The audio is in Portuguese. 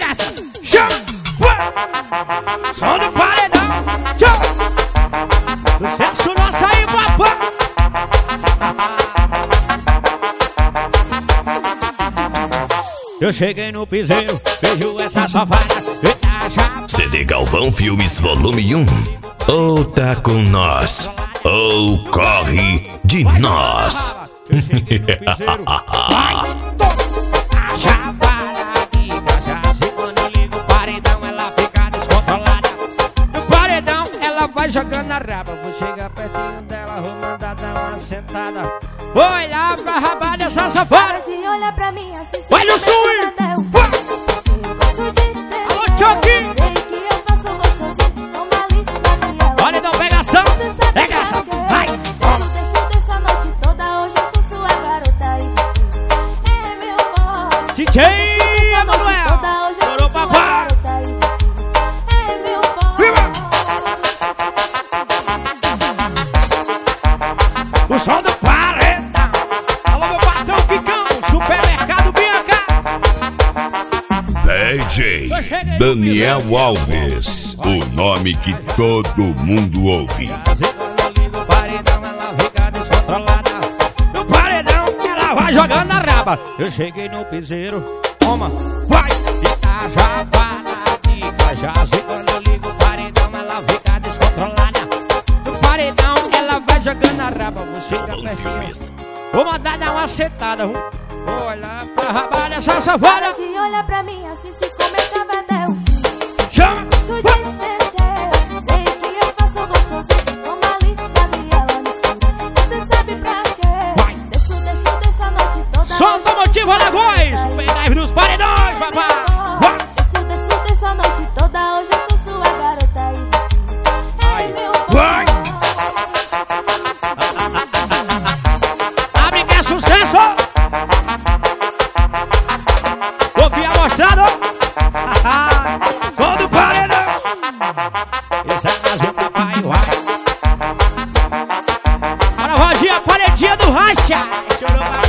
essa. Chama. Som do paredão. Sucesso nosso aí, papai. Eu cheguei no piseiro, vejo essa safada. CD Galvão Filmes Volume 1. Ou tá com nós, ou corre de nós. Eu cheguei no piseiro. A chapada aqui, cachaça. Quando eu ligo o paredão, ela fica descontrolada. No paredão, ela vai jogando a raba. Vou chegar pertinho dela, vou mandar dar uma sentada. Vou olhar pra raba dessa safada. De olhar pra mim assim. Olha o swing! Alô, Choque! Sei que eu faço gostosinho. Toma ali, Gabriela. Olha, então, pegação! Pegação! Vai! Dessa noite toda, hoje eu sou sua garota. E você é meu forte. DJ Emanuel! Chorou, papai! É meu forte. O som do paredão! Alô, meu patrão Kikão! Supermercado Bianca! DJ Daniel Alves, o nome que todo mundo ouve. Quando liga o paredão, ela fica descontrolada. No paredão, ela vai jogando a raba. Eu cheguei no piseiro, toma, vai! E tá chapada aqui, cachaça. E quando eu ligo o paredão, ela fica descontrolada. No paredão, ela vai jogando a raba. Você fica pertinho. Vou mandar dar uma sentada. Vou olhar pra raba dessa safada. De olhar pra mim assim, se começa a vedel. Chama! Gosto de descer. Sei que eu faço gostosinho. Toma ali, Gabriela, no escuro. Você sabe pra Vai. quê? Desço a noite toda. Solta o motivo na voz! Pendrive nos paredões, papai! Vai. Desço a noite toda, hoje eu sou sua garota. E você é meu Vai. forte. Abre que é sucesso! Ouvi amostrado! Todo paredão! Esse é mais um papai, vai! Bora, Roginha, paredinha do racha! Chorou, papai!